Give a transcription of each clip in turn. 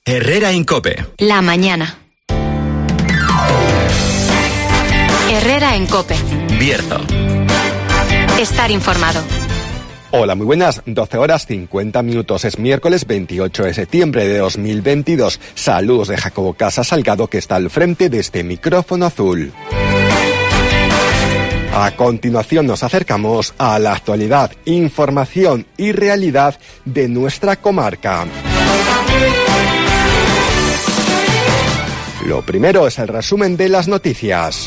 Herrera Incope. La mañana. Herrera en COPE. Bierzo. Estar informado. Hola, muy buenas, 12 horas 50 minutos, es miércoles 28 de septiembre de 2022. Saludos de Jacobo Casa Salgado, que está al frente de este micrófono azul. A continuación nos acercamos a la actualidad, información y realidad de nuestra comarca. Lo primero es el resumen de las noticias.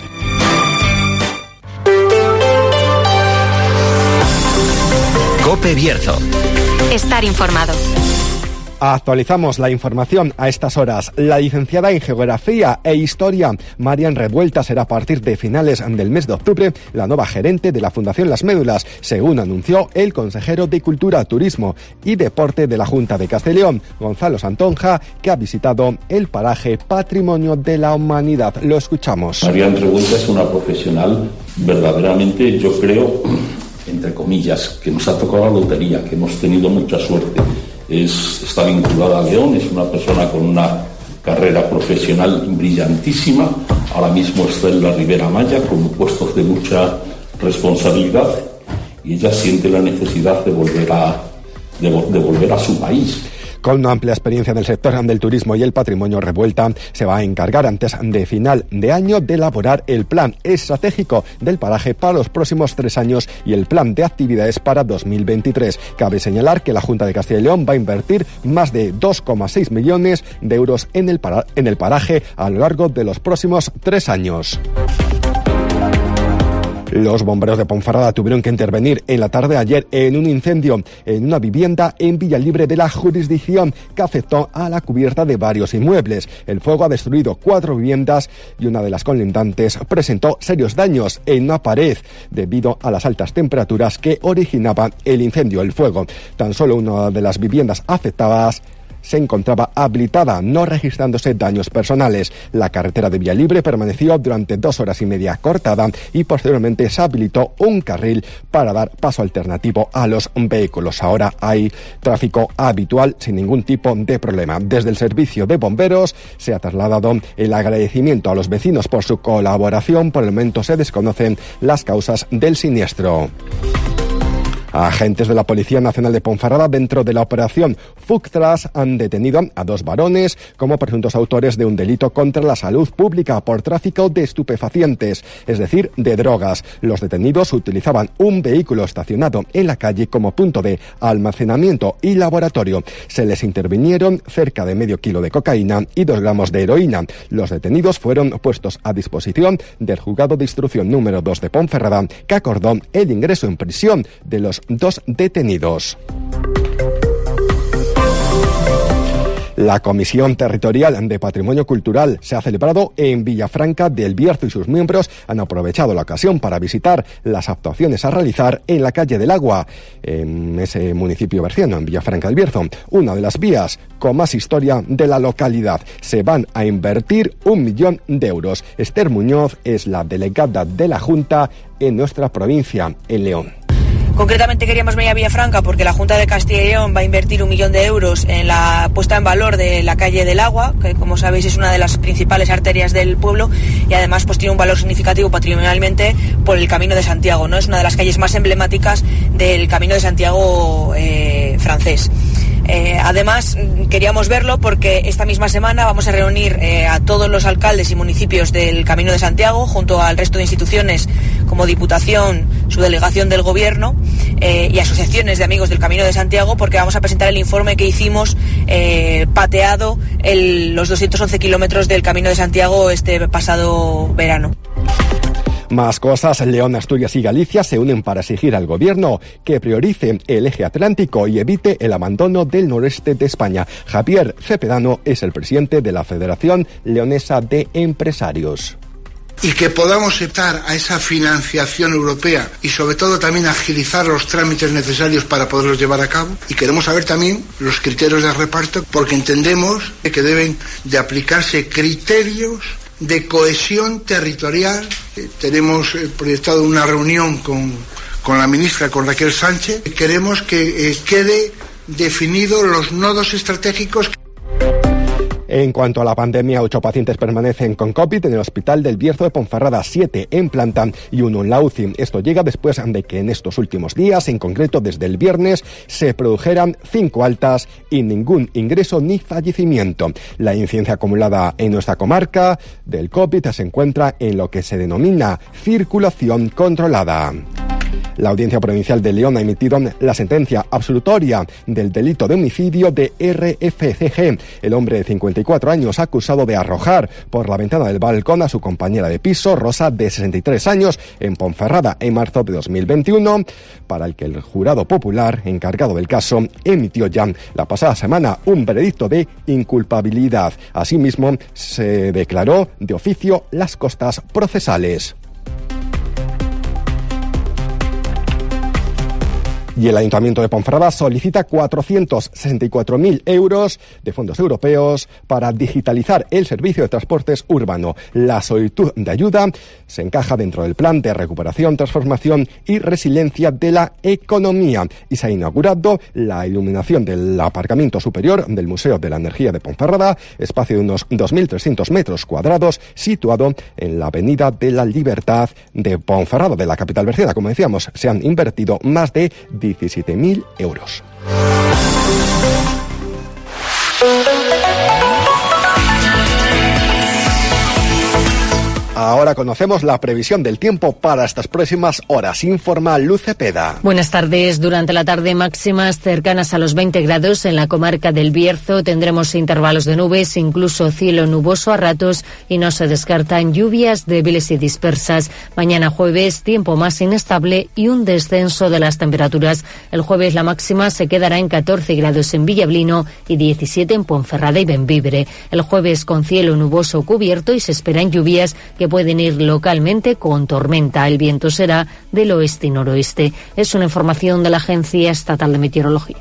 COPE Bierzo. Estar informado. Actualizamos la información a estas horas. La licenciada en Geografía e Historia, Marian Revuelta, será a partir de finales del mes de octubre la nueva gerente de la Fundación Las Médulas, según anunció el consejero de Cultura, Turismo y Deporte de la Junta de Castilla y León, Gonzalo Santonja, que ha visitado el paraje Patrimonio de la Humanidad. Lo escuchamos. Marian Revuelta es una profesional verdaderamente, yo creo, entre comillas, que nos ha tocado la lotería, que hemos tenido mucha suerte. Está vinculada a León, es una persona con una carrera profesional brillantísima. Ahora mismo está en la Ribera Maya con puestos de mucha responsabilidad y ella siente la necesidad de volver a su país. Con una amplia experiencia en el sector del turismo y el patrimonio, Revuelta se va a encargar antes de final de año de elaborar el plan estratégico del paraje para los próximos 3 años y el plan de actividades para 2023. Cabe señalar que la Junta de Castilla y León va a invertir más de 2,6 millones de euros en el paraje a lo largo de los próximos 3 años. Los bomberos de Ponferrada tuvieron que intervenir en la tarde de ayer en un incendio en una vivienda en Villalibre de la jurisdicción que afectó a la cubierta de varios inmuebles. El fuego ha destruido 4 viviendas y una de las colindantes presentó serios daños en una pared debido a las altas temperaturas que originaban el incendio. El fuego, tan solo una de las viviendas afectadas se encontraba habilitada, no registrándose daños personales. La carretera de Villalibre permaneció durante 2 horas y media cortada y posteriormente se habilitó un carril para dar paso alternativo a los vehículos. Ahora hay tráfico habitual sin ningún tipo de problema. Desde el servicio de bomberos se ha trasladado el agradecimiento a los vecinos por su colaboración. Por el momento se desconocen las causas del siniestro. Agentes de la Policía Nacional de Ponferrada, dentro de la operación Fuctras, han detenido a 2 varones como presuntos autores de un delito contra la salud pública por tráfico de estupefacientes, es decir, de drogas. Los detenidos utilizaban un vehículo estacionado en la calle como punto de almacenamiento y laboratorio. Se les intervinieron cerca de medio kilo de cocaína y 2 gramos de heroína. Los detenidos fueron puestos a disposición del Juzgado de Instrucción número 2 de Ponferrada, que acordó el ingreso en prisión de los 2 detenidos. La Comisión Territorial de Patrimonio Cultural se ha celebrado en Villafranca del Bierzo y sus miembros han aprovechado la ocasión para visitar las actuaciones a realizar en la calle del Agua, en ese municipio berciano, en Villafranca del Bierzo, una de las vías con más historia de la localidad. Se van a invertir 1 millón de euros. Esther Muñoz es la delegada de la Junta en nuestra provincia, en León. Concretamente queríamos venir a Villafranca porque la Junta de Castilla y León va a invertir 1 millón de euros en la puesta en valor de la calle del Agua, que como sabéis es una de las principales arterias del pueblo y además pues tiene un valor significativo patrimonialmente por el Camino de Santiago, ¿no? Es una de las calles más emblemáticas del Camino de Santiago francés. Además, queríamos verlo porque esta misma semana vamos a reunir a todos los alcaldes y municipios del Camino de Santiago, junto al resto de instituciones como Diputación, su delegación del Gobierno y asociaciones de amigos del Camino de Santiago, porque vamos a presentar el informe que hicimos pateado los 211 kilómetros del Camino de Santiago este pasado verano. Más cosas, León, Asturias y Galicia se unen para exigir al Gobierno que priorice el eje atlántico y evite el abandono del noreste de España. Javier Cepedano es el presidente de la Federación Leonesa de Empresarios. Y que podamos optar a esa financiación europea y sobre todo también agilizar los trámites necesarios para poderlos llevar a cabo. Y queremos saber también los criterios de reparto, porque entendemos que deben de aplicarse criterios de cohesión territorial. Tenemos proyectado una reunión con la ministra, con Raquel Sánchez. Queremos que quede definidos los nodos estratégicos. En cuanto a la pandemia, 8 pacientes permanecen con COVID en el Hospital del Bierzo de Ponferrada, 7 en planta y 1 en la UCI. Esto llega después de que en estos últimos días, en concreto desde el viernes, se produjeran 5 altas y ningún ingreso ni fallecimiento. La incidencia acumulada en nuestra comarca del COVID se encuentra en lo que se denomina circulación controlada. La Audiencia Provincial de León ha emitido la sentencia absolutoria del delito de homicidio de RFCG, el hombre de 54 años acusado de arrojar por la ventana del balcón a su compañera de piso, Rosa, de 63 años, en Ponferrada en marzo de 2021, para el que el jurado popular encargado del caso emitió ya la pasada semana un veredicto de inculpabilidad. Asimismo, se declaró de oficio las costas procesales. Y el Ayuntamiento de Ponferrada solicita 464.000 euros de fondos europeos para digitalizar el servicio de transportes urbano. La solicitud de ayuda se encaja dentro del Plan de Recuperación, Transformación y Resiliencia de la Economía y se ha inaugurado la iluminación del aparcamiento superior del Museo de la Energía de Ponferrada, espacio de unos 2.300 metros cuadrados, situado en la Avenida de la Libertad de Ponferrada, de la capital berciana. Como decíamos, se han invertido más de 17.000 euros. Ahora conocemos la previsión del tiempo para estas próximas horas. Informa Luz Cepeda. Buenas tardes. Durante la tarde, máximas cercanas a los 20 grados en la comarca del Bierzo. Tendremos intervalos de nubes, incluso cielo nuboso a ratos, y no se descartan lluvias débiles y dispersas. Mañana jueves, tiempo más inestable y un descenso de las temperaturas. El jueves la máxima se quedará en 14 grados en Villablino y 17 en Ponferrada y Bembibre. El jueves con cielo nuboso cubierto y se esperan lluvias que pueden ir localmente con tormenta. El viento será del oeste y noroeste. Es una información de la Agencia Estatal de Meteorología.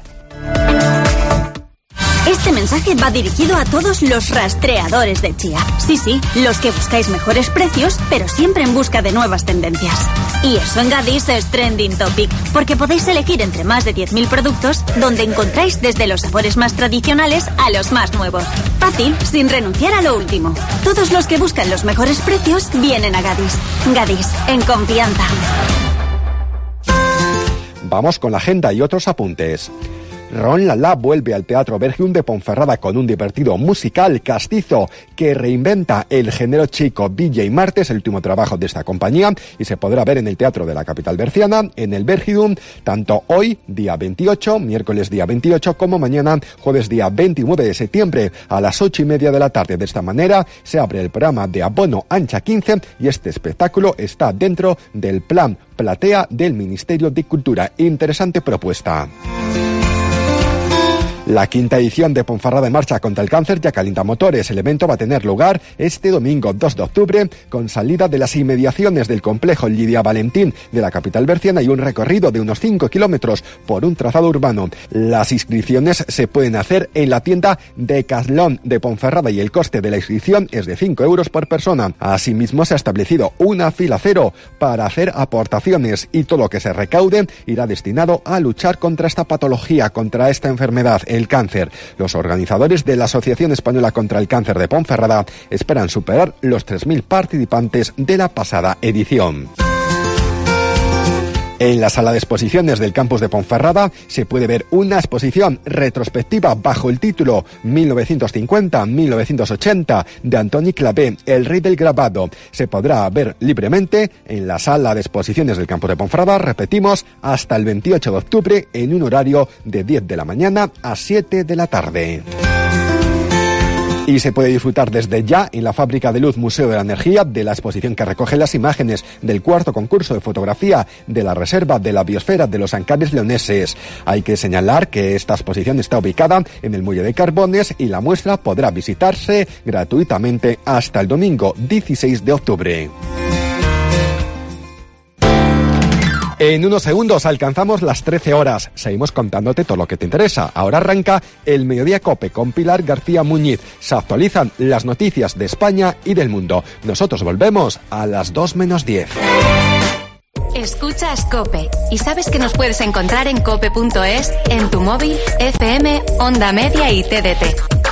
Este mensaje va dirigido a todos los rastreadores de chía. Sí, los que buscáis mejores precios, pero siempre en busca de nuevas tendencias. Y eso en Gadis es Trending Topic, porque podéis elegir entre más de 10.000 productos, donde encontráis desde los sabores más tradicionales a los más nuevos. Fácil, sin renunciar a lo último. Todos los que buscan los mejores precios vienen a Gadis. Gadis, en confianza. Vamos con la agenda y otros apuntes. Ron Lala vuelve al Teatro Bergium de Ponferrada con un divertido musical castizo que reinventa el género chico. DJ Martes, el último trabajo de esta compañía, y se podrá ver en el Teatro de la capital berciana, en el Bergium, tanto hoy, día 28, miércoles día 28, como mañana, jueves día 29 de septiembre, a las 8:30 de la tarde. De esta manera se abre el programa de abono ancha 15 y este espectáculo está dentro del plan Platea del Ministerio de Cultura. Interesante propuesta. La quinta edición de Ponferrada en Marcha contra el Cáncer ya calienta motores. El evento va a tener lugar este domingo 2 de octubre con salida de las inmediaciones del complejo Lidia Valentín de la capital berciana y un recorrido de unos 5 kilómetros por un trazado urbano. Las inscripciones se pueden hacer en la tienda Decathlon de Ponferrada y el coste de la inscripción es de 5 euros por persona. Asimismo, se ha establecido una fila cero para hacer aportaciones y todo lo que se recaude irá destinado a luchar contra esta patología, contra esta enfermedad, el cáncer. Los organizadores de la Asociación Española contra el Cáncer de Ponferrada esperan superar los 3.000 participantes de la pasada edición. En la sala de exposiciones del campus de Ponferrada se puede ver una exposición retrospectiva bajo el título 1950-1980 de Antoni Clavé, el rey del grabado. Se podrá ver libremente en la sala de exposiciones del campus de Ponferrada, repetimos, hasta el 28 de octubre en un horario de 10 de la mañana a 7 de la tarde. Y se puede disfrutar desde ya en la Fábrica de Luz Museo de la Energía de la exposición que recoge las imágenes del cuarto concurso de fotografía de la Reserva de la Biosfera de los Ancares Leoneses. Hay que señalar que esta exposición está ubicada en el Muelle de Carbones y la muestra podrá visitarse gratuitamente hasta el domingo 16 de octubre. En unos segundos alcanzamos las 13 horas. Seguimos contándote todo lo que te interesa. Ahora arranca el Mediodía COPE con Pilar García Muñiz. Se actualizan las noticias de España y del mundo. Nosotros volvemos a las 2 menos 10. Escuchas COPE y sabes que nos puedes encontrar en cope.es, en tu móvil, FM, Onda Media y TDT.